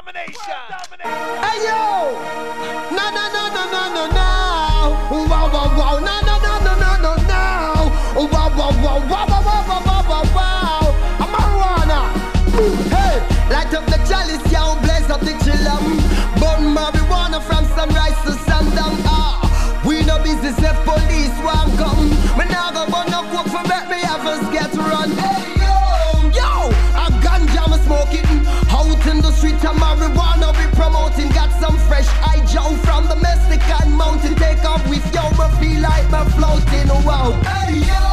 Hey yo! No, no, no, no, no, no, no! Wow, wow, wow! No, no, no, no, no, no, no! Wow, wow, wow, wow, wow, wow, wow, wow, wow! I'm marijuana! Hey! Light up the chalice, yo! Blaze up the chillum! Burn marijuana from sunrise to sundown! We no business if police won't come. Me nah go burn no coke for make me have us get run. Hey yo! Yo! A ganja me smoking. Out in the street of marijuana we promoting. Got some fresh eye Joe from the Mexican mountain. Take off with yo, me feel like me floating. Wow. Hey yo!